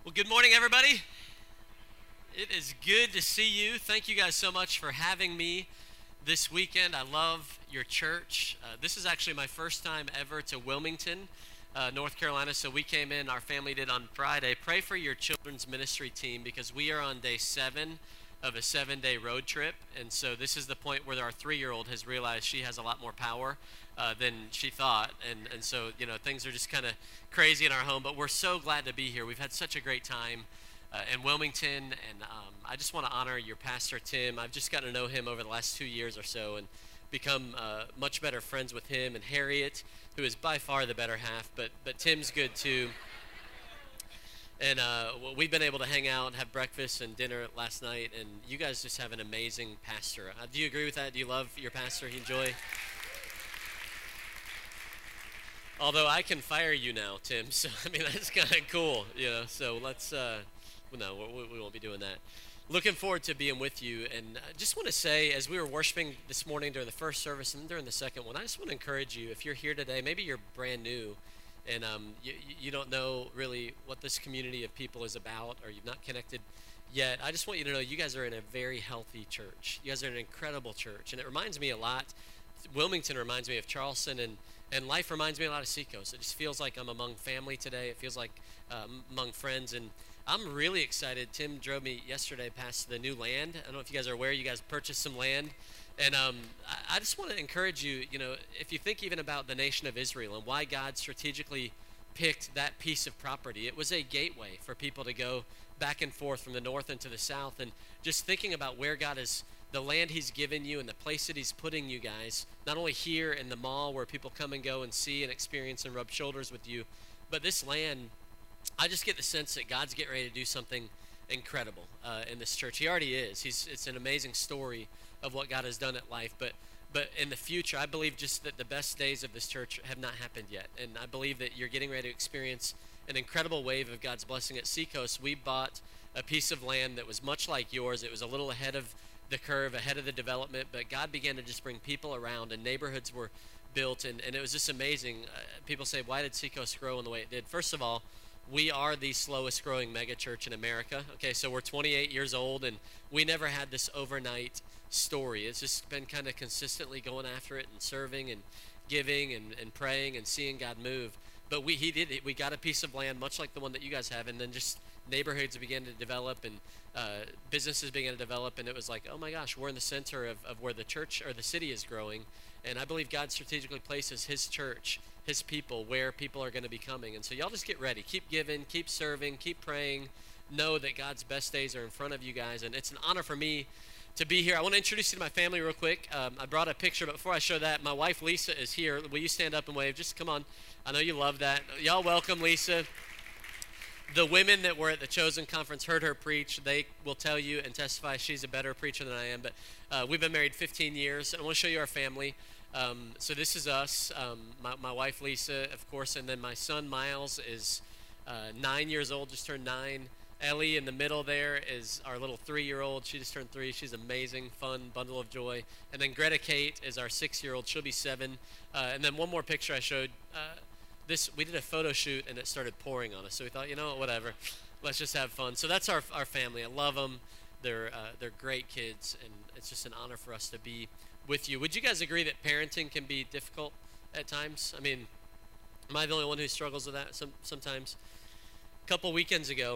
Well, good morning, everybody. It is good to see you. Thank you guys so much for having me this weekend. I love your church. This is actually my first time ever to Wilmington, North Carolina. So we came in, our family did on Friday. Pray for your children's ministry team because we are on day 7 of a 7-day road trip. And so this is the point where our 3-year-old has realized she has a lot more power than she thought. And so, things are just kind of crazy in our home. But we're so glad to be here. We've had such a great time in Wilmington, and I just want to honor your pastor, Tim. I've just gotten to know him over the last 2 years or so and become much better friends with him and Harriet, who is by far the better half, but Tim's good too. And we've been able to hang out and have breakfast and dinner last night, and you guys just have an amazing pastor. Do you agree with that? Do you love your pastor? You enjoy? Although I can fire you now, Tim, so I mean that's kind of cool. So let's. Well, no, we won't be doing that. Looking forward to being with you, and I just want to say, as we were worshiping this morning during the first service and during the second one, I just want to encourage you. If you're here today, maybe you're brand new, and you don't know really what this community of people is about, or you've not connected yet. I just want you to know you guys are in a very healthy church. You guys are an incredible church, and it reminds me a lot. Wilmington reminds me of Charleston, and life reminds me a lot of Seacoast. It just feels like I'm among family today. It feels like among friends, and I'm really excited. Tim drove me yesterday past the new land. I don't know if you guys are aware. You guys purchased some land, and I just want to encourage you. If you think even about the nation of Israel and why God strategically picked that piece of property, it was a gateway for people to go back and forth from the north into the south, and just thinking about where God is, the land He's given you, and the place that He's putting you guys. Not only here in the mall where people come and go and see and experience and rub shoulders with you, but this land. I just get the sense that God's getting ready to do something incredible in this church. He already is. It's an amazing story of what God has done at life. But in the future, I believe just that the best days of this church have not happened yet. And I believe that you're getting ready to experience an incredible wave of God's blessing at Seacoast. We bought a piece of land that was much like yours. It was a little ahead of the curve, ahead of the development. But God began to just bring people around, and neighborhoods were built. And it was just amazing. People say, why did Seacoast grow in the way it did? First of all, we are the slowest growing mega church in America. Okay, so we're 28 years old, and we never had this overnight story. It's just been kind of consistently going after it and serving and giving and praying and seeing God move. But he did it. We got a piece of land much like the one that you guys have, and then just neighborhoods began to develop, and businesses began to develop, and it was like, oh my gosh, we're in the center of where the church or the city is growing. And I believe God strategically places His church, His people, where people are going to be coming. And so y'all just get ready. Keep giving, keep serving, keep praying. Know that God's best days are in front of you guys. And it's an honor for me to be here. I want to introduce you to my family real quick. I brought a picture, but before I show that, my wife Lisa is here. Will you stand up and wave? Just come on. I know you love that. Y'all welcome Lisa. The women that were at the Chosen Conference heard her preach. They will tell you and testify she's a better preacher than I am. But we've been married 15 years. And I want to show you our family. So this is us, my wife Lisa, of course, and then my son Miles is 9 years old, just turned 9. Ellie in the middle there is our little 3-year-old. She just turned 3. She's amazing, fun, bundle of joy. And then Greta Kate is our 6-year-old. She'll be 7. And then one more picture I showed. We did a photo shoot and it started pouring on us. So we thought, whatever, let's just have fun. So that's our family. I love them. They're great kids, and it's just an honor for us to be with you. Would you guys agree that parenting can be difficult at times? I mean, am I the only one who struggles with that sometimes? A couple weekends ago,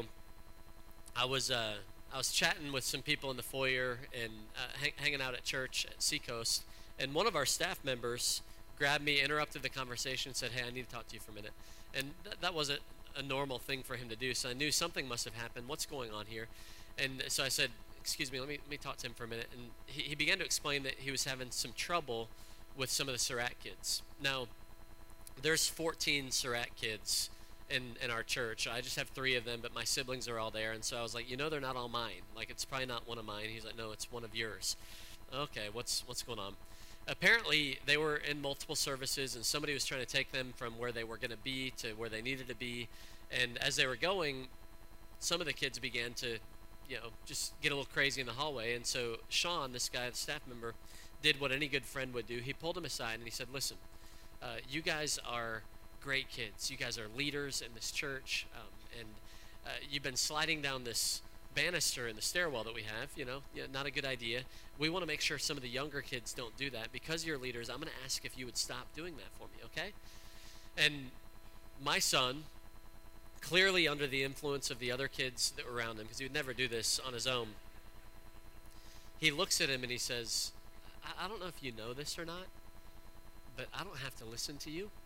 I was chatting with some people in the foyer and hanging out at church at Seacoast, and one of our staff members grabbed me, interrupted the conversation, and said, "Hey, I need to talk to you for a minute." And that wasn't a normal thing for him to do, so I knew something must have happened. What's going on here? And so I said, "Excuse me, let me talk to him for a minute." And he began to explain that he was having some trouble with some of the Surratt kids. Now, there's 14 Surratt kids in our church. I just have 3 of them, but my siblings are all there. And so I was like, they're not all mine. Like, it's probably not one of mine. He's like, "No, it's one of yours." Okay, what's going on? Apparently, they were in multiple services, and somebody was trying to take them from where they were going to be to where they needed to be. And as they were going, some of the kids began to just get a little crazy in the hallway. And so Sean, this guy, the staff member, did what any good friend would do. He pulled him aside and he said, "Listen, you guys are great kids. You guys are leaders in this church, and you've been sliding down this banister in the stairwell that we have, yeah, not a good idea. We want to make sure some of the younger kids don't do that. Because you're leaders, I'm going to ask if you would stop doing that for me, okay? And my son, clearly under the influence of the other kids that were around him, because he would never do this on his own, he looks at him and he says, I don't know if you know this or not, but I don't have to listen to you.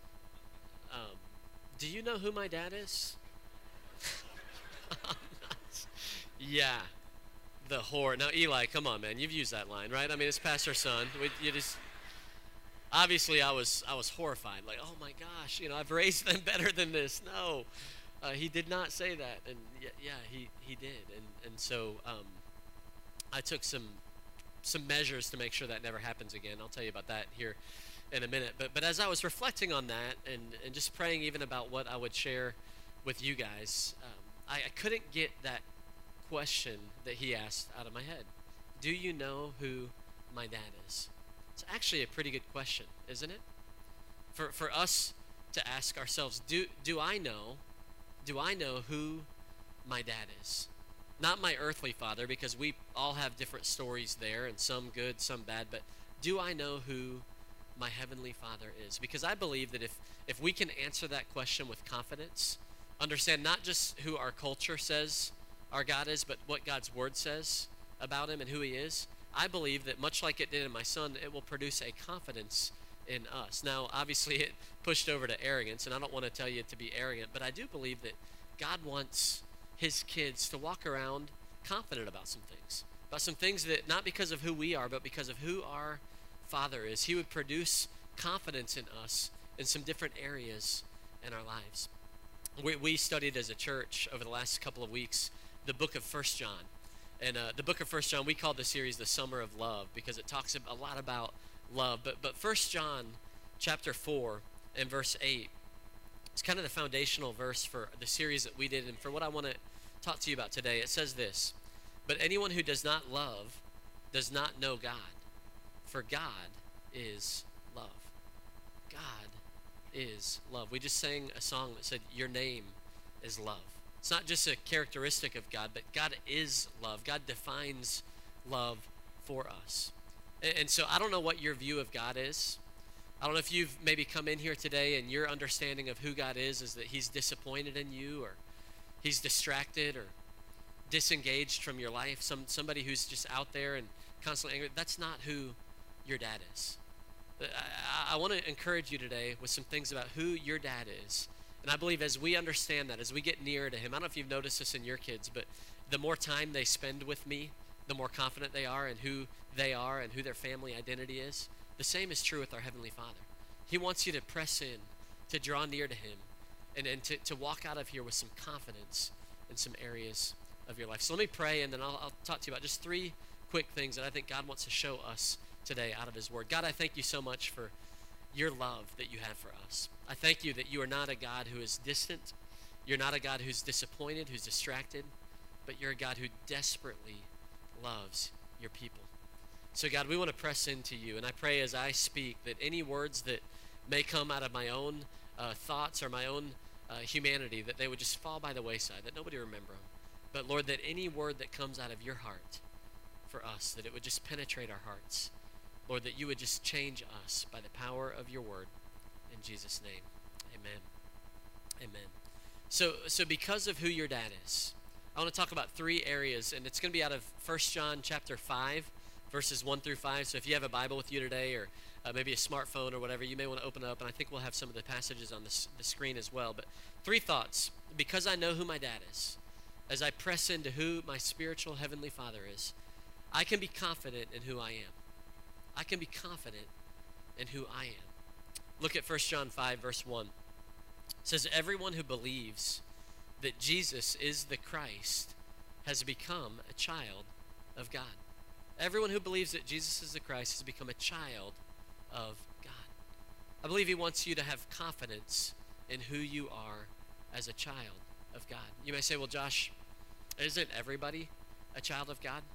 Do you know who my dad is? Yeah, the whore. Now, Eli, come on, man. You've used that line, right? I mean, it's pastor's son. You just obviously, I was horrified. Like, oh my gosh, I've raised them better than this. No, he did not say that, and yeah, he did, and so I took some measures to make sure that never happens again. I'll tell you about that here in a minute. But as I was reflecting on that and just praying even about what I would share with you guys, I couldn't get that question that he asked out of my head. Do you know who my dad is? It's actually a pretty good question, isn't it? For us to ask ourselves, do I know who my dad is? Not my earthly father, because we all have different stories there, and some good, some bad, but do I know who my heavenly Father is? Because I believe that if we can answer that question with confidence, understand not just who our culture says our God is, but what God's word says about him and who he is, I believe that much like it did in my son, it will produce a confidence in us. Now, obviously, it pushed over to arrogance, and I don't want to tell you to be arrogant, but I do believe that God wants his kids to walk around confident about some things that not because of who we are, but because of who our Father is. He would produce confidence in us in some different areas in our lives. We studied as a church over the last couple of weeks the book of 1 John. And the book of 1 John, we call the series the Summer of Love because it talks a lot about love. But 1 John chapter 4 and verse 8, it's kind of the foundational verse for the series that we did and for what I want to talk to you about today. It says this: but anyone who does not love does not know God, for God is love. God is love. We just sang a song that said, your name is love. It's not just a characteristic of God, but God is love. God defines love for us. And so I don't know what your view of God is. I don't know if you've maybe come in here today and your understanding of who God is that he's disappointed in you, or he's distracted or disengaged from your life, somebody who's just out there and constantly angry. That's not who your dad is. I want to encourage you today with some things about who your dad is. And I believe as we understand that, as we get nearer to him, I don't know if you've noticed this in your kids, but the more time they spend with me, the more confident they are in who they are and who their family identity is. The same is true with our Heavenly Father. He wants you to press in, to draw near to him, and to walk out of here with some confidence in some areas of your life. So let me pray, and then I'll talk to you about just 3 quick things that I think God wants to show us today out of his word. God, I thank you so much for your love that you have for us. I thank you that you are not a God who is distant. You're not a God who's disappointed, who's distracted, but you're a God who desperately loves your people. So God, we want to press into you, and I pray as I speak that any words that may come out of my own thoughts or my own humanity, that they would just fall by the wayside, that nobody remember them. But Lord, that any word that comes out of your heart for us, that it would just penetrate our hearts. Lord, that you would just change us by the power of your word. In Jesus' name, amen. Amen. So because of who your dad is, I want to talk about 3 areas, and it's going to be out of 1 John chapter 5, verses 1 through 5. So if you have a Bible with you today, or maybe a smartphone or whatever, you may want to open it up, and I think we'll have some of the passages on the screen as well. But 3 thoughts. Because I know who my dad is, as I press into who my spiritual heavenly Father is, I can be confident in who I am. I can be confident in who I am. Look at 1 John 5, verse 1. It says, everyone who believes that Jesus is the Christ has become a child of God. Everyone who believes that Jesus is the Christ has become a child of God. I believe he wants you to have confidence in who you are as a child of God. You may say, well, Josh, isn't everybody a child of God?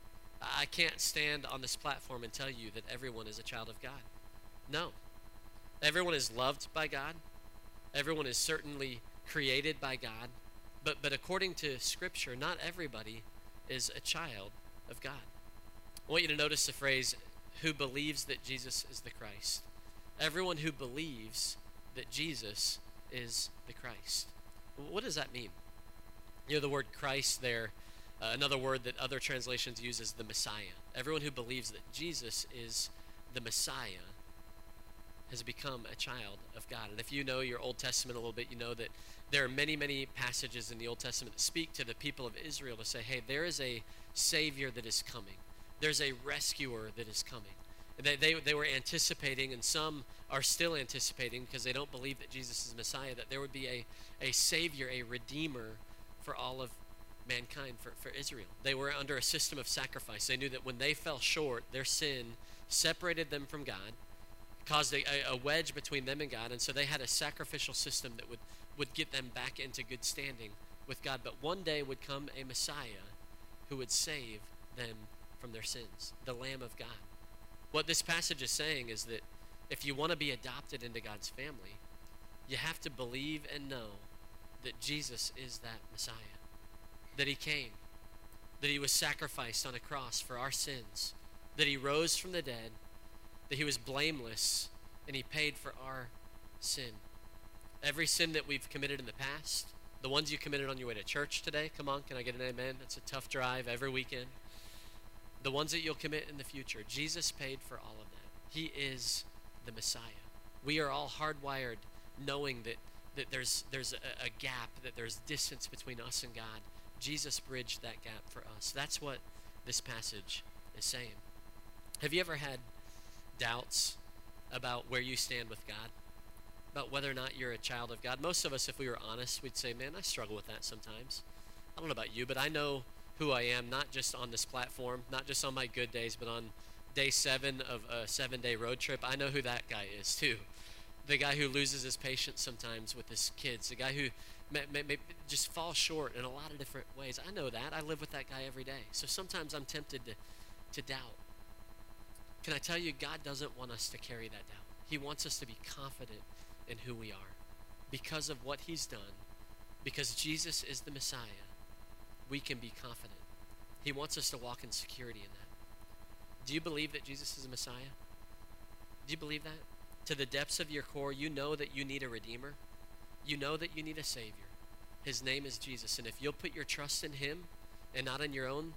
I can't stand on this platform and tell you that everyone is a child of God. No. Everyone is loved by God. Everyone is certainly created by God. But according to Scripture, not everybody is a child of God. I want you to notice the phrase, who believes that Jesus is the Christ. Everyone who believes that Jesus is the Christ. What does that mean? You know, the word Christ there, another word that other translations use is the Messiah. Everyone who believes that Jesus is the Messiah has become a child of God. And if you know your Old Testament a little bit, you know that there are many, many passages in the Old Testament that speak to the people of Israel to say, hey, there is a Savior that is coming. There's a rescuer that is coming. They were anticipating, and some are still anticipating because they don't believe that Jesus is Messiah, that there would be a Savior, a Redeemer for all of mankind, for Israel. They were under a system of sacrifice. They knew that when they fell short, their sin separated them from God, caused a wedge between them and God, and so they had a sacrificial system that would get them back into good standing with God. But one day would come a Messiah who would save them from their sins, the Lamb of God. What this passage is saying is that if you want to be adopted into God's family, you have to believe and know that Jesus is that Messiah, that he came, that he was sacrificed on a cross for our sins, that he rose from the dead, that he was blameless, and he paid for our sin. Every sin that we've committed in the past, the ones you committed on your way to church today, come on, can I get an amen? That's a tough drive every weekend. The ones that you'll commit in the future, Jesus paid for all of that. He is the Messiah. We are all hardwired knowing that there's a gap, that there's distance between us and God. Jesus bridged that gap for us. That's what this passage is saying. Have you ever had doubts about where you stand with God? About whether or not you're a child of God? Most of us, if we were honest, we'd say, man, I struggle with that sometimes. I don't know about you, but I know who I am, not just on this platform, not just on my good days, but on day 7 of a 7-day road trip. I know who that guy is too. The guy who loses his patience sometimes with his kids, the guy who may just falls short in a lot of different ways. I know that. I live with that guy every day. So sometimes I'm tempted to doubt. Can I tell you, God doesn't want us to carry that doubt. He wants us to be confident in who we are because of what he's done, because Jesus is the Messiah. We can be confident. He wants us to walk in security in that. Do you believe that Jesus is a Messiah? Do you believe that? To the depths of your core, you know that you need a Redeemer. You know that you need a Savior. His name is Jesus. And if you'll put your trust in him and not in your own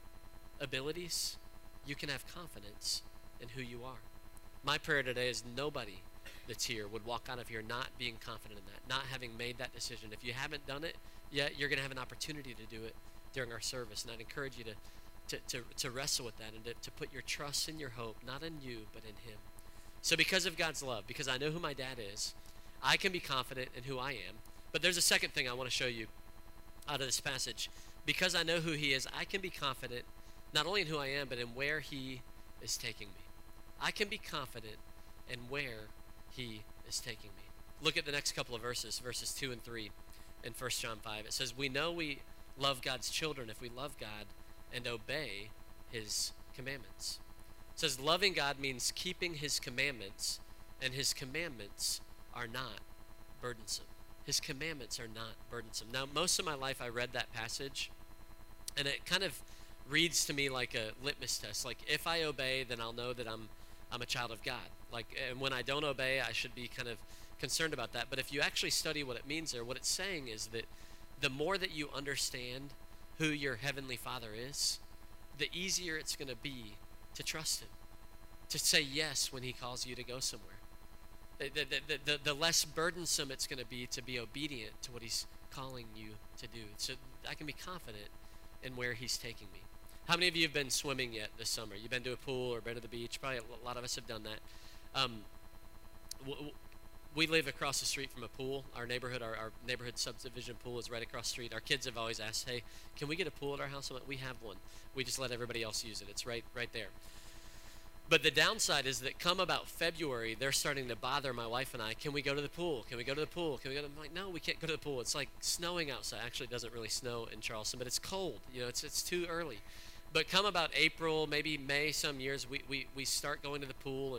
abilities, you can have confidence in who you are. My prayer today is nobody that's here would walk out of here not being confident in that, not having made that decision. If you haven't done it yet, you're going to have an opportunity to do it during our service. And I'd encourage you to wrestle with that and to put your trust and your hope, not in you, but in him. So because of God's love, because I know who my dad is, I can be confident in who I am. But there's a second thing I want to show you out of this passage. Because I know who he is, I can be confident not only in who I am, but in where he is taking me. I can be confident in where he is taking me. Look at the next couple of verses, verses 2 and 3 in 1 John 5. It says, we know we love God's children if we love God and obey his commandments. It says loving God means keeping his commandments, and his commandments are not burdensome. His commandments are not burdensome. Now, most of my life I read that passage, and it kind of reads to me like a litmus test. Like, if I obey, then I'll know that I'm a child of God. Like, and when I don't obey, I should be kind of concerned about that. But if you actually study what it means there, what it's saying is that the more that you understand who your Heavenly Father is, the easier it's going to be to trust him, to say yes when he calls you to go somewhere. The less burdensome it's going to be obedient to what he's calling you to do. So I can be confident in where he's taking me. How many of you have been swimming yet this summer? You've been to a pool or been to the beach? Probably a lot of us have done that. We live across the street from a pool. Our neighborhood subdivision pool is right across the street. Our kids have always asked, hey, can we get a pool at our house? I'm like, we have one. We just let everybody else use it. It's right there. But the downside is that come about February, they're starting to bother my wife and I. Can we go to the pool? Can we go to the pool? Can we go to? I'm like, no, we can't go to the pool. It's like snowing outside. Actually, it doesn't really snow in Charleston, but it's cold. You know, it's too early. But come about April, maybe May, some years, we start going to the pool, and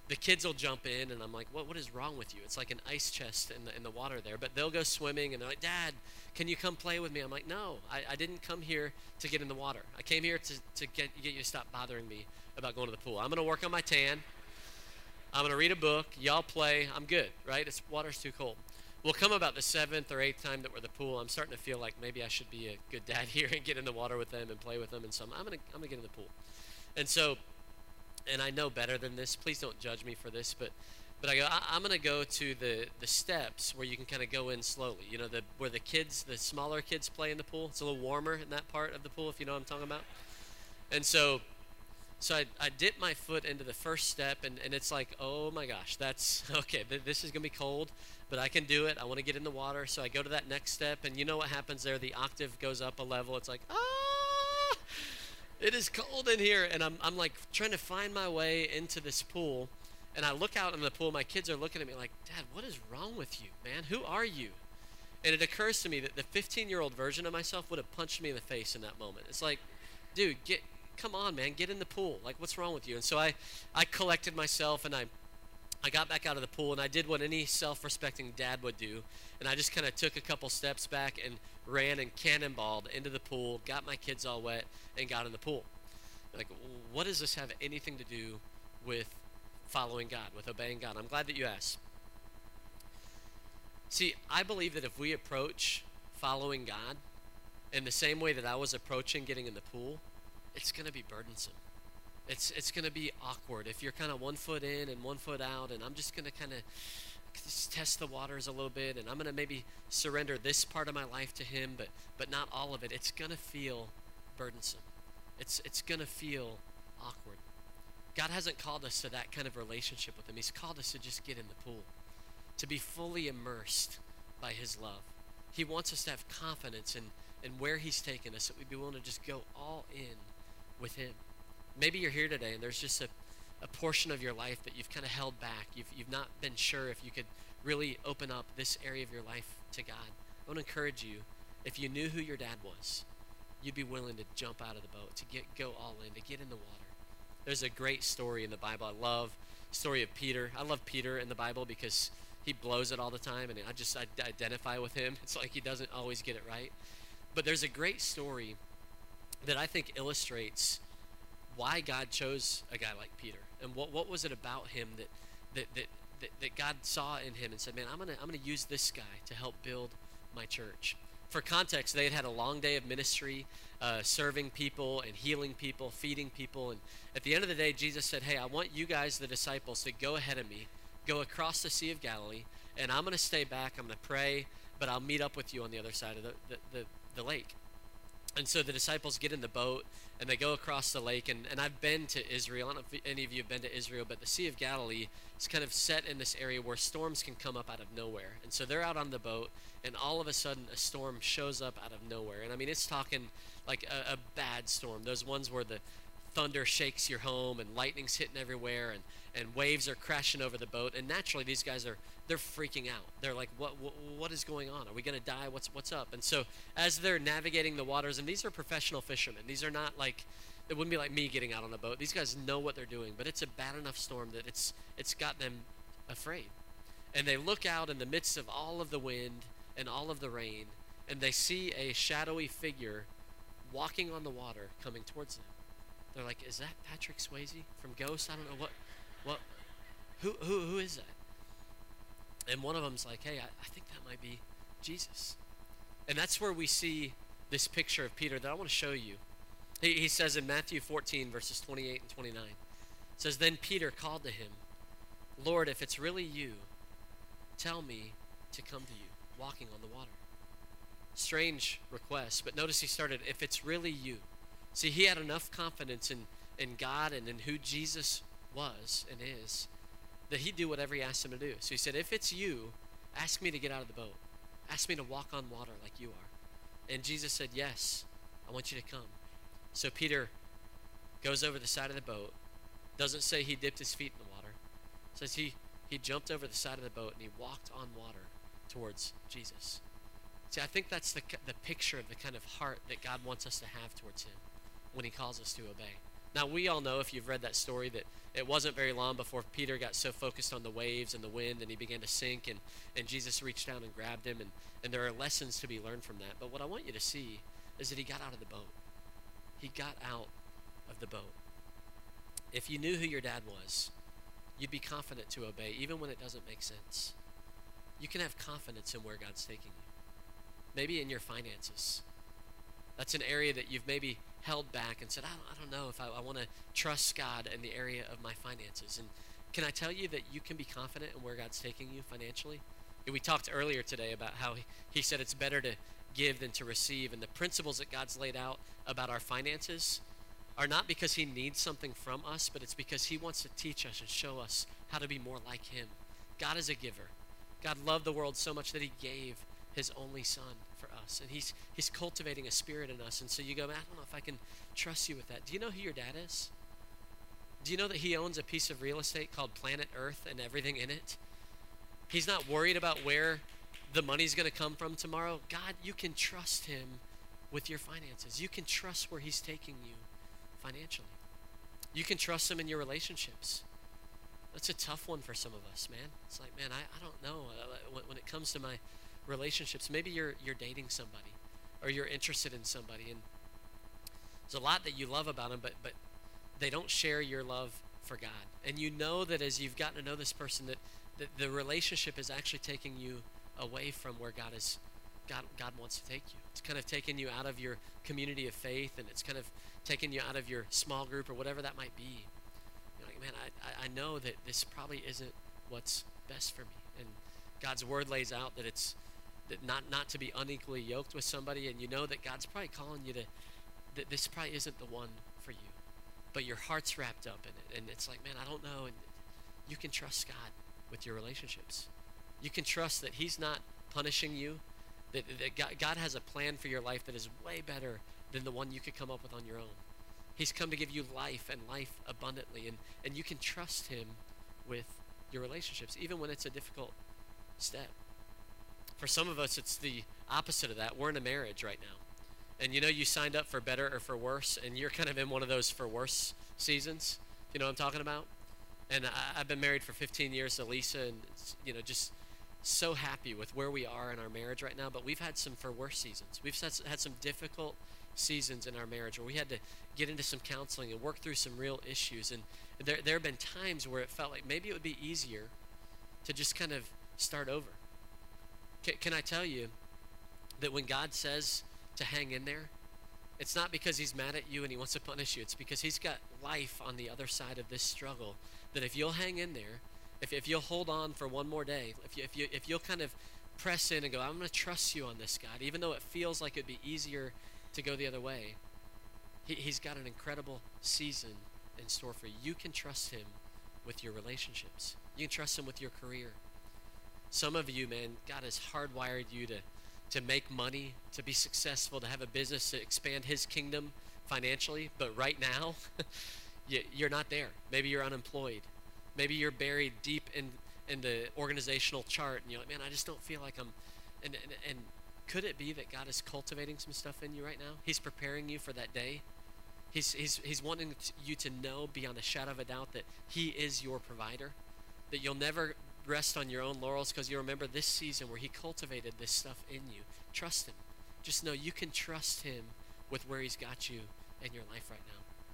the kids will jump in, and I'm like, what is wrong with you? It's like an ice chest in the water there. But they'll go swimming, and they're like, Dad, can you come play with me? I'm like, no, I didn't come here to get in the water. I came here to get you to stop bothering me about going to the pool. I'm going to work on my tan. I'm going to read a book. Y'all play. I'm good, right? It's water's too cold. Well, come about the 7th or 8th time that we're at the pool, I'm starting to feel like maybe I should be a good dad here and get in the water with them and play with them. And so I'm gonna get in the pool. And so, and I know better than this. Please don't judge me for this, but I go. I'm gonna go to the steps where you can kind of go in slowly. You know, where the smaller kids play in the pool. It's a little warmer in that part of the pool, if you know what I'm talking about. And so I dip my foot into the first step, and it's like, oh my gosh, that's okay. This is gonna be cold, but I can do it. I want to get in the water, so I go to that next step, and you know what happens there? The octave goes up a level. It's like, ah, it is cold in here, and I'm like trying to find my way into this pool, and I look out in the pool. My kids are looking at me like, Dad, what is wrong with you, man? Who are you? And it occurs to me that the 15-year-old version of myself would have punched me in the face in that moment. It's like, dude, come on, man, get in the pool. Like, what's wrong with you? And so I collected myself, and I got back out of the pool, and I did what any self-respecting dad would do, and I just kind of took a couple steps back and ran and cannonballed into the pool, got my kids all wet, and got in the pool. Like, what does this have anything to do with following God, with obeying God? I'm glad that you asked. See, I believe that if we approach following God in the same way that I was approaching getting in the pool, it's going to be burdensome. It's going to be awkward if you're kind of 1 foot in and 1 foot out, and I'm just going to kind of test the waters a little bit, and I'm going to maybe surrender this part of my life to Him, but not all of it. It's going to feel burdensome. It's going to feel awkward. God hasn't called us to that kind of relationship with Him. He's called us to just get in the pool, to be fully immersed by His love. He wants us to have confidence in where He's taken us, that we'd be willing to just go all in with Him. Maybe you're here today and there's just a portion of your life that you've kind of held back. You've not been sure if you could really open up this area of your life to God. I want to encourage you, if you knew who your dad was, you'd be willing to jump out of the boat, to go all in, to get in the water. There's a great story in the Bible. I love the story of Peter. I love Peter in the Bible because he blows it all the time, and I identify with him. It's like he doesn't always get it right. But there's a great story that I think illustrates why God chose a guy like Peter, and what was it about him that God saw in him and said, man, I'm gonna use this guy to help build my church. For context, they had a long day of ministry, serving people and healing people, feeding people, and at the end of the day, Jesus said, hey, I want you guys, the disciples, to go ahead of me, go across the Sea of Galilee, and I'm going to stay back, I'm going to pray, but I'll meet up with you on the other side of the lake. And so the disciples get in the boat, and they go across the lake, and I've been to Israel. I don't know if any of you have been to Israel, but the Sea of Galilee is kind of set in this area where storms can come up out of nowhere. And so they're out on the boat, and all of a sudden a storm shows up out of nowhere. And I mean, it's talking like a bad storm. Those ones where the thunder shakes your home and lightning's hitting everywhere, and waves are crashing over the boat. And naturally, these guys they're freaking out. They're like, what is going on? Are we going to die? What's up? And so as they're navigating the waters, and these are professional fishermen. These are not like, it wouldn't be like me getting out on a boat. These guys know what they're doing, but it's a bad enough storm that it's got them afraid. And they look out in the midst of all of the wind and all of the rain, and they see a shadowy figure walking on the water coming towards them. They're like, is that Patrick Swayze from Ghost? I don't know what who is that? And one of them's like, hey, I think that might be Jesus. And that's where we see this picture of Peter that I want to show you. He says in Matthew 14, verses 28 and 29, it says, then Peter called to him, Lord, if it's really you, tell me to come to you, walking on the water. Strange request, but notice he started, if it's really you. See, he had enough confidence in God and in who Jesus was and is, that he'd do whatever he asked him to do. So he said, if it's you, ask me to get out of the boat. Ask me to walk on water like you are. And Jesus said, yes, I want you to come. So Peter goes over the side of the boat. Doesn't say he dipped his feet in the water. Says he jumped over the side of the boat and he walked on water towards Jesus. See, I think that's the picture of the kind of heart that God wants us to have towards him when he calls us to obey. Now, we all know, if you've read that story, that it wasn't very long before Peter got so focused on the waves and the wind and he began to sink, and Jesus reached down and grabbed him. And there are lessons to be learned from that. But what I want you to see is that he got out of the boat. He got out of the boat. If you knew who your dad was, you'd be confident to obey, even when it doesn't make sense. You can have confidence in where God's taking you. Maybe in your finances. That's an area that you've maybe held back and said, I don't know if I want to trust God in the area of my finances. And can I tell you that you can be confident in where God's taking you financially? We talked earlier today about how he said it's better to give than to receive. And the principles that God's laid out about our finances are not because he needs something from us, but it's because he wants to teach us and show us how to be more like him. God is a giver. God loved the world so much that he gave his only son for us. And he's cultivating a spirit in us. And so you go, man, I don't know if I can trust you with that. Do you know who your dad is? Do you know that he owns a piece of real estate called Planet Earth and everything in it? He's not worried about where the money's going to come from tomorrow. God, you can trust him with your finances. You can trust where he's taking you financially. You can trust him in your relationships. That's a tough one for some of us, man. It's like, man, I don't know. When it comes to my relationships, maybe you're dating somebody or you're interested in somebody, and there's a lot that you love about them, but they don't share your love for God. And you know that as you've gotten to know this person, that the relationship is actually taking you away from where God wants to take you. It's kind of taking you out of your community of faith, and it's kind of taking you out of your small group or whatever that might be. You're like, man, I know that this probably isn't what's best for me. And God's word lays out that it's that not to be unequally yoked with somebody, and you know that God's probably calling you that this probably isn't the one for you. But your heart's wrapped up in it, and it's like, man, I don't know. And you can trust God with your relationships. You can trust that he's not punishing you, that God has a plan for your life that is way better than the one you could come up with on your own. He's come to give you life and life abundantly, and you can trust him with your relationships, even when it's a difficult step. For some of us, it's the opposite of that. We're in a marriage right now. And you know, you signed up for better or for worse, and you're kind of in one of those for worse seasons. You know what I'm talking about? And I've been married for 15 years to Lisa, and just so happy with where we are in our marriage right now. But we've had some for worse seasons. We've had some difficult seasons in our marriage where we had to get into some counseling and work through some real issues. And there have been times where it felt like maybe it would be easier to just kind of start over. Can I tell you that when God says to hang in there, it's not because he's mad at you and he wants to punish you. It's because he's got life on the other side of this struggle. That if you'll hang in there, if you'll hold on for one more day, if you'll kind of press in and go, I'm going to trust you on this, God, even though it feels like it'd be easier to go the other way, he's got an incredible season in store for you. You can trust him with your relationships. You can trust him with your career. Some of you, man, God has hardwired you to make money, to be successful, to have a business, to expand his kingdom financially. But right now, you're not there. Maybe you're unemployed. Maybe you're buried deep in the organizational chart, and you're like, man, I just don't feel like I'm. And could it be that God is cultivating some stuff in you right now? He's preparing you for that day. He's wanting you to know beyond a shadow of a doubt that he is your provider, that you'll never rest on your own laurels, because you remember this season where he cultivated this stuff in you. Trust him. Just know you can trust him with where he's got you in your life right now.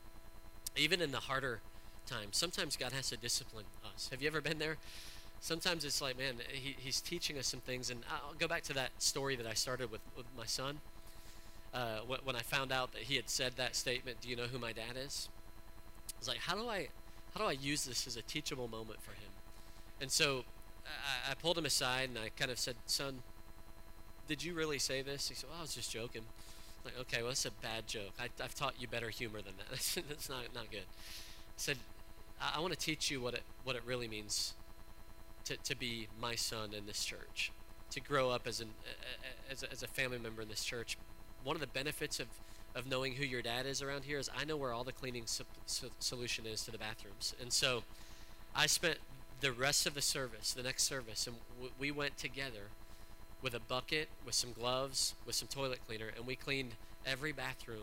Even in the harder times, sometimes God has to discipline us. Have you ever been there? Sometimes it's like, man, he's teaching us some things. And I'll go back to that story that I started with my son. When I found out that he had said that statement, do you know who my dad is? I was like, how do I use this as a teachable moment for him? And so I pulled him aside and I kind of said, son, did you really say this? He said, well, I was just joking. I'm like, okay, well, that's a bad joke. I've taught you better humor than that. That's not good. I said, I want to teach you what it really means to be my son in this church, to grow up as a family member in this church. One of the benefits of knowing who your dad is around here is I know where all the cleaning solution is to the bathrooms. And so I spent the rest of the service, the next service, and we went together with a bucket, with some gloves, with some toilet cleaner, and we cleaned every bathroom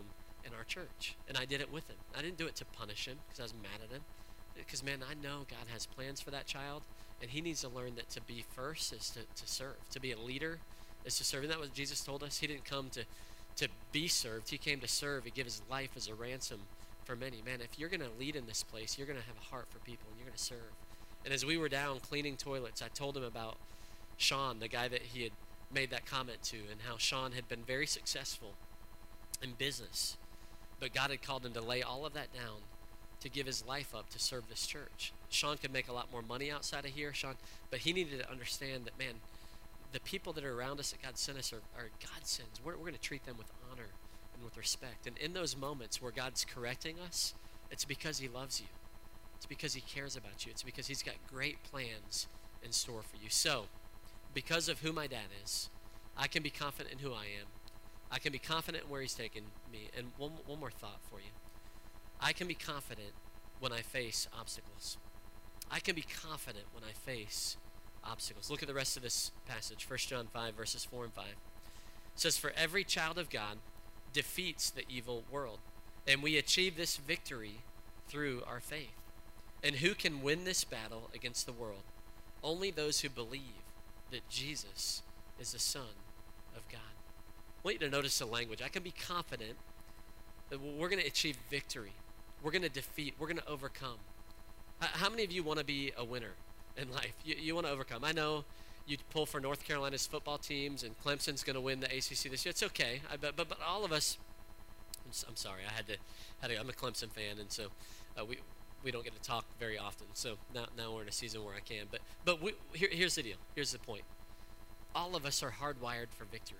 in our church. And I did it with him. I didn't do it to punish him because I was mad at him. Because, man, I know God has plans for that child, and he needs to learn that to be first is to serve. To be a leader is to serve. Isn't that what Jesus told us? He didn't come to be served. He came to serve. He gave his life as a ransom for many. Man, if you're going to lead in this place, you're going to have a heart for people, and you're going to serve. And as we were down cleaning toilets, I told him about Sean, the guy that he had made that comment to, and how Sean had been very successful in business, but God had called him to lay all of that down to give his life up to serve this church. Sean could make a lot more money outside of here, Sean, but he needed to understand that, man, the people that are around us that God sent us are God sends. We're going to treat them with honor and with respect. And in those moments where God's correcting us, it's because he loves you. It's because he cares about you. It's because he's got great plans in store for you. So, because of who my dad is, I can be confident in who I am. I can be confident in where he's taken me. And one more thought for you. I can be confident when I face obstacles. I can be confident when I face obstacles. Look at the rest of this passage, 1 John 5, verses 4 and 5. It says, "For every child of God defeats the evil world, and we achieve this victory through our faith. And who can win this battle against the world? Only those who believe that Jesus is the Son of God." I want you to notice the language. I can be confident that we're going to achieve victory. We're going to defeat. We're going to overcome. How many of you want to be a winner in life? You want to overcome. I know you pull for North Carolina's football teams, and Clemson's going to win the ACC this year. It's okay. But all of us, I'm sorry, I had to. I'm a Clemson fan, and so we don't get to talk very often. So now we're in a season where I can. But here's the deal. Here's the point. All of us are hardwired for victory.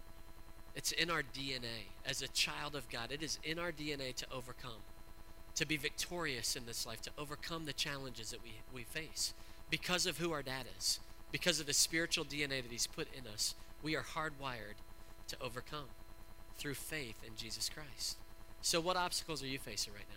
It's in our DNA. As a child of God, it is in our DNA to overcome, to be victorious in this life, to overcome the challenges that we face. Because of who our dad is, because of the spiritual DNA that he's put in us, we are hardwired to overcome through faith in Jesus Christ. So what obstacles are you facing right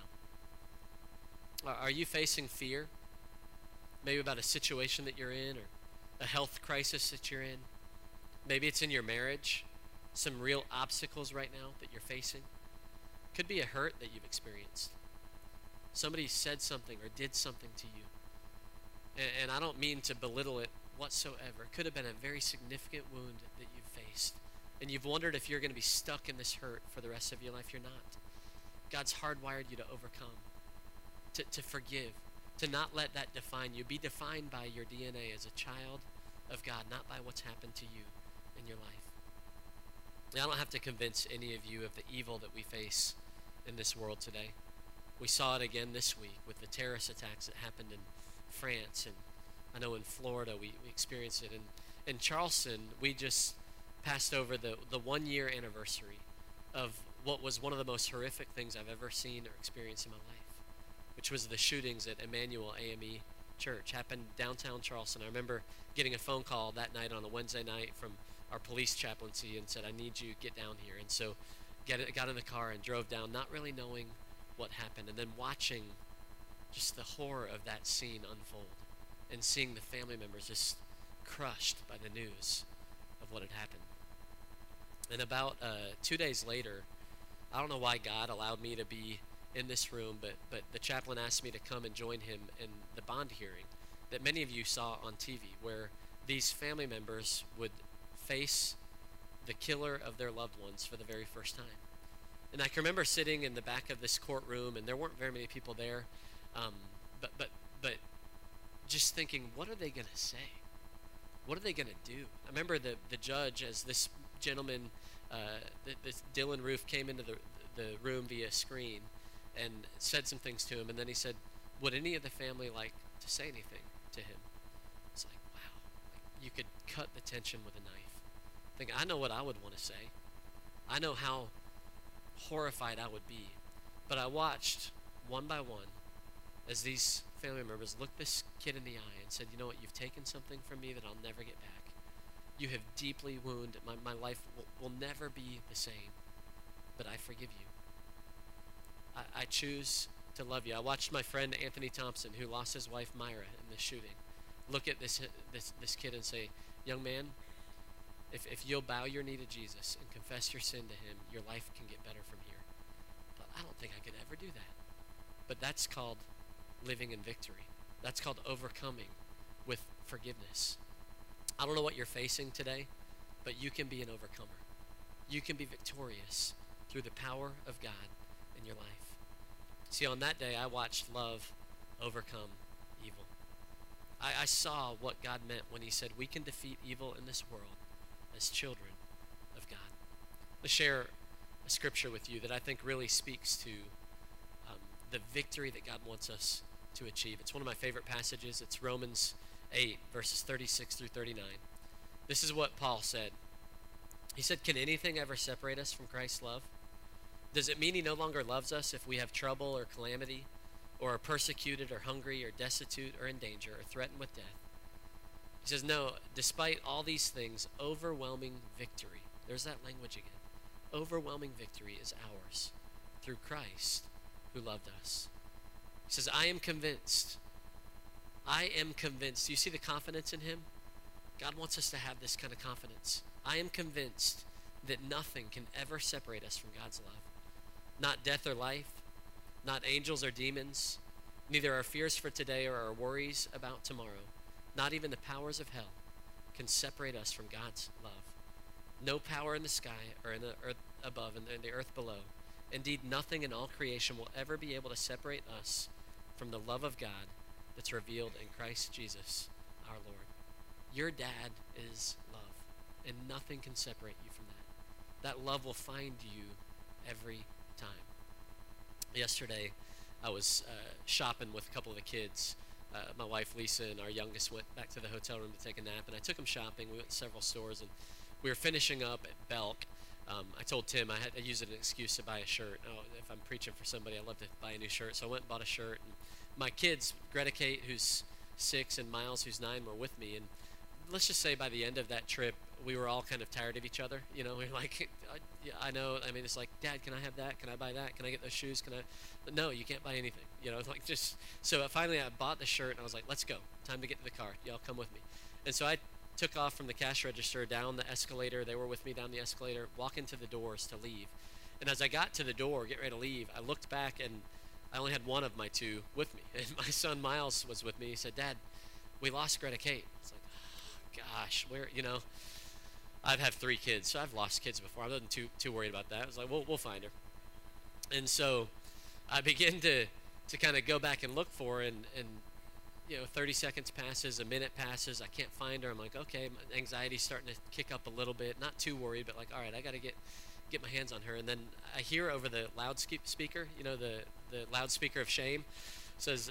now? Are you facing fear? Maybe about a situation that you're in, or a health crisis that you're in? Maybe it's in your marriage. Some real obstacles right now that you're facing. Could be a hurt that you've experienced. Somebody said something or did something to you. And I don't mean to belittle it whatsoever. It could have been a very significant wound that you've faced. And you've wondered if you're going to be stuck in this hurt for the rest of your life. You're not. God's hardwired you to overcome, to forgive, to not let that define you. Be defined by your DNA as a child of God, not by what's happened to you in your life. I don't have to convince any of you of the evil that we face in this world today. We saw it again this week with the terrorist attacks that happened in France, and I know in Florida we experienced it. And in Charleston, we just passed over the 1-year anniversary of what was one of the most horrific things I've ever seen or experienced in my life, which was the shootings at Emmanuel AME Church. Happened downtown Charleston. I remember getting a phone call that night on a Wednesday night from our police chaplaincy and said, "I need you, get down here." And so got in the car and drove down, not really knowing what happened, and then watching just the horror of that scene unfold and seeing the family members just crushed by the news of what had happened. And about 2 days later, I don't know why God allowed me to be in this room, but the chaplain asked me to come and join him in the bond hearing that many of you saw on TV, where these family members would face the killer of their loved ones for the very first time. And I can remember sitting in the back of this courtroom, and there weren't very many people there, but just thinking, what are they going to say? What are they going to do? I remember the judge, as this gentleman, this Dylan Roof, came into the room via screen and said some things to him, and then he said, "Would any of the family like to say anything to him?" It's like, wow, like you could cut the tension with a knife. I know what I would want to say. I know how horrified I would be. But I watched one by one as these family members looked this kid in the eye and said, "You know what, you've taken something from me that I'll never get back. You have deeply wounded, my life will never be the same, but I forgive you. I choose to love you." I watched my friend Anthony Thompson, who lost his wife Myra in this shooting, look at this kid and say, "Young man, if you'll bow your knee to Jesus and confess your sin to him, your life can get better from here." I don't think I could ever do that. But that's called living in victory. That's called overcoming with forgiveness. I don't know what you're facing today, but you can be an overcomer. You can be victorious through the power of God in your life. See, on that day, I watched love overcome evil. I saw what God meant when he said we can defeat evil in this world as children of God. Let's share a scripture with you that I think really speaks to the victory that God wants us to achieve. It's one of my favorite passages. It's Romans 8, verses 36 through 39. This is what Paul said. He said, "Can anything ever separate us from Christ's love? Does it mean he no longer loves us if we have trouble or calamity, or are persecuted or hungry or destitute or in danger or threatened with death?" He says, "No, despite all these things, overwhelming victory," there's that language again, "overwhelming victory is ours through Christ who loved us." He says, I am convinced. Do you see the confidence in him? God wants us to have this kind of confidence. I am convinced that nothing can ever separate us from God's love. Not death or life, not angels or demons, neither our fears for today or our worries about tomorrow, not even the powers of hell can separate us from God's love. No power in the sky or in the earth above and in the earth below. Indeed, nothing in all creation will ever be able to separate us from the love of God that's revealed in Christ Jesus, our Lord. Your dad is love, and nothing can separate you from that. That love will find you every time. Yesterday, I was shopping with a couple of the kids. My wife, Lisa, and our youngest went back to the hotel room to take a nap, and I took them shopping. We went to several stores, and we were finishing up at Belk. I told Tim I had to use it as an excuse to buy a shirt. Oh, if I'm preaching for somebody, I love to buy a new shirt. So I went and bought a shirt. And my kids, Greta Kate, who's 6, and Miles, who's 9, were with me. And let's just say by the end of that trip, we were all kind of tired of each other. You know, we were like, I know. I mean, it's like, Dad, can I have that? Can I buy that? Can I get those shoes? Can I? No, you can't buy anything. You know, like just. So finally, I bought the shirt, and I was like, let's go. Time to get to the car. Y'all come with me. And so I took off from the cash register down the escalator. They were with me down the escalator, walking to the doors to leave. And as I got to the door, getting ready to leave, I looked back, and I only had one of my two with me. And my son Miles was with me. He said, "Dad, we lost Greta Kate." It's like, oh, gosh, where, you know, I've had 3 kids, so I've lost kids before. I wasn't too worried about that. I was like, we'll find her. And so I began to kind of go back and look for her, and you know, 30 seconds passes, a minute passes, I can't find her. I'm like, okay, my anxiety's starting to kick up a little bit. Not too worried, but like, all right, I got to get my hands on her. And then I hear over the loudspeaker, you know, the loudspeaker of shame, says,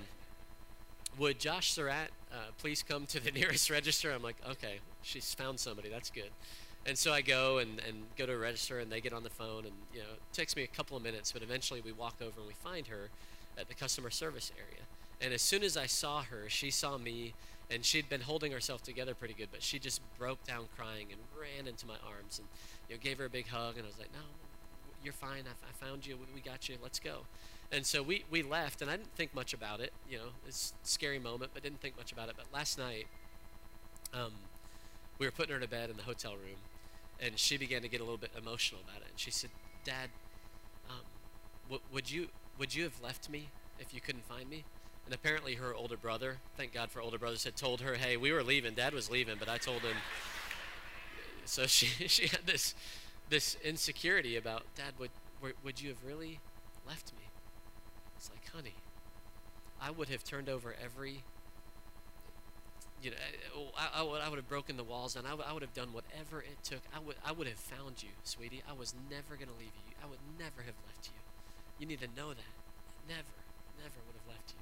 would Josh Surratt please come to the nearest register? I'm like, okay, she's found somebody. That's good. And so I go and go to a register, and they get on the phone, and, you know, it takes me a couple of minutes, but eventually we walk over and we find her at the customer service area. And as soon as I saw her, she saw me, and she'd been holding herself together pretty good, but she just broke down crying and ran into my arms and, you know, gave her a big hug. And I was like, no, you're fine. I found you. We got you. Let's go. And so we left, and I didn't think much about it. You know, it's a scary moment, but didn't think much about it. But last night, we were putting her to bed in the hotel room, and she began to get a little bit emotional about it. And she said, "Dad, would you have left me if you couldn't find me?" And apparently her older brother, thank God for older brothers, had told her, hey, we were leaving. Dad was leaving, but I told him. So she had this insecurity about, Dad, would you have really left me? It's like, honey, I would have turned over every, you know, I would have broken the walls down. I would have done whatever it took. I would have found you, sweetie. I was never going to leave you. I would never have left you. You need to know that. Never would have left you.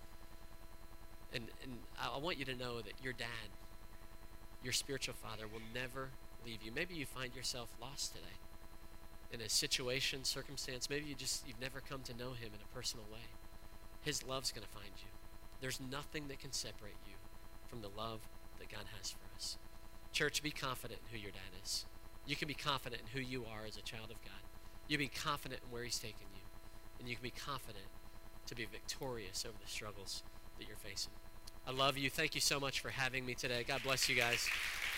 And I want you to know that your dad, your spiritual father, will never leave you. Maybe you find yourself lost today in a situation, circumstance. Maybe you've never come to know him in a personal way. His love's going to find you. There's nothing that can separate you from the love that God has for us. Church, be confident in who your dad is. You can be confident in who you are as a child of God. You can be confident in where he's taken you. And you can be confident to be victorious over the struggles that you're facing. I love you. Thank you so much for having me today. God bless you guys.